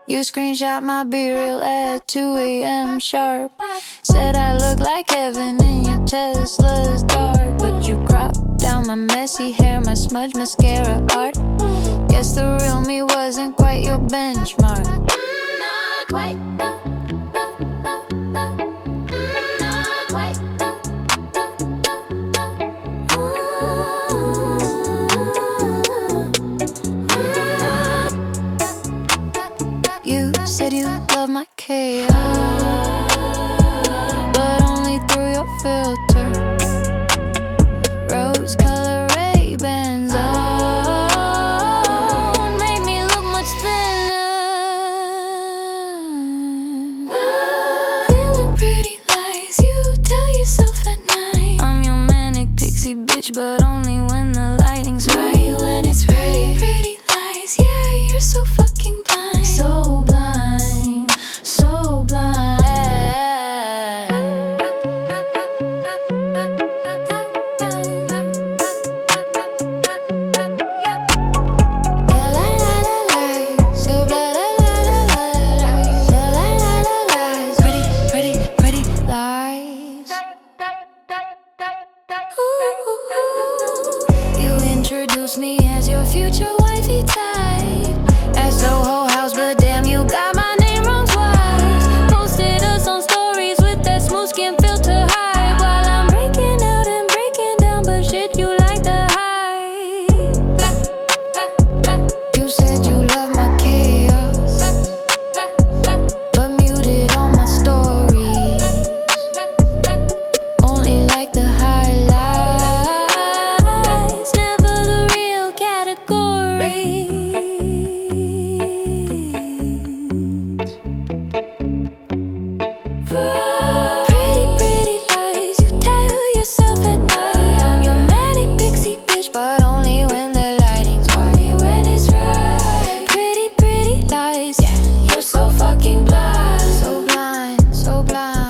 You screenshot my B-reel at 2 a.m. sharp. Said I look like heaven in your Tesla's dark. But you cropped down my messy hair, my smudge mascara art. Guess the real me wasn't quite your benchmark. Not quite. You said you love my chaos, but only through your filter. Rose color Ray-Bans on made me look much thinner. Feeling pretty lies you tell yourself at night. I'm your manic pixie bitch, but only when the lighting's right. When it's pretty, pretty lies, yeah, you're so fucking blind. So blind, so blind. Pretty, pretty, pretty lies. You introduced me as your future wifey type. At Soho House, but damn, you got my name wrong twice. Posted us on stories with that smooth skin filter high. While I'm breaking out and breaking down, but shit, you like the hype. You said you love my chaos, but muted all my stories. Only like the highlights, never the real category. Pretty, pretty lies you tell yourself at night. I'm your manic pixie bitch, but only when the lighting's right. When it's right. Pretty, pretty lies, yeah, you're so fucking blind. So blind, so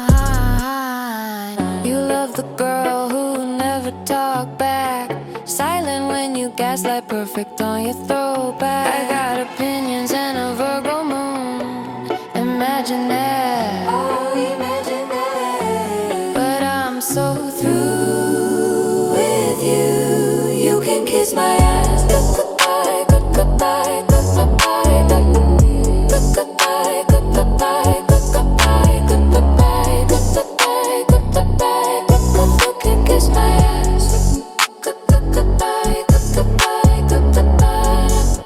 blind. You love the girl who never talked back. Silent when you gaslight, perfect on your throwback. I got opinions and a Virgo moon. Imagine that. Oh, imagine that. But I'm so through with you. You can kiss my ass. Goodbye, goodbye, goodbye, goodbye, goodbye, goodbye, goodbye, goodbye, goodbye, goodbye. You can kiss my ass. Goodbye, goodbye, goodbye, goodbye.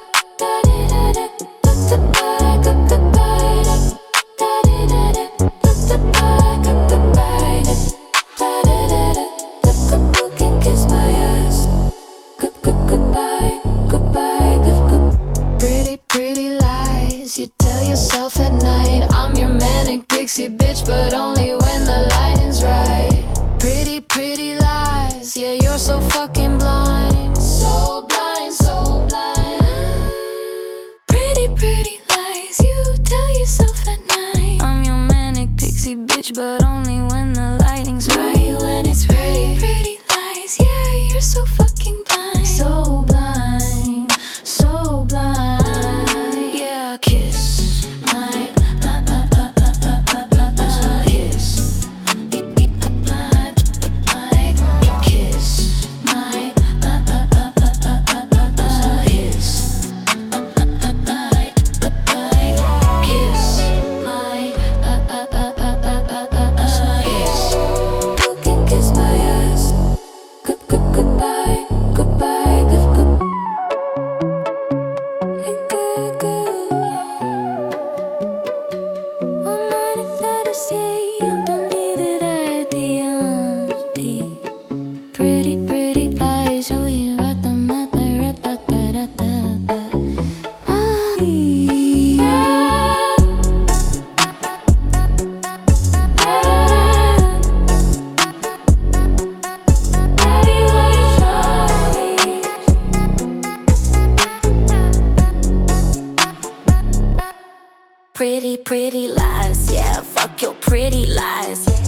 Pretty, pretty lies you tell yourself at night. I'm your manic pixie bitch, but only when the lighting's right. Pretty, pretty lies, yeah, you're so fucking blind. So blind, so blind. Pretty, pretty lies you tell yourself at night. I'm your manic pixie bitch, but only when the lighting's right. When it's pretty, pretty lies, yeah, you're so fucking blind. So blind, so blind. Yeah, kiss my kiss. Kiss my kiss. You can kiss my ass. Goodbye, goodbye, good. One night I thought I say I'm done leaving at the empty. Pretty, pretty lies, oh you got the mata, da-da-da-da-da. Pretty, pretty lies, yeah, fuck your pretty lies.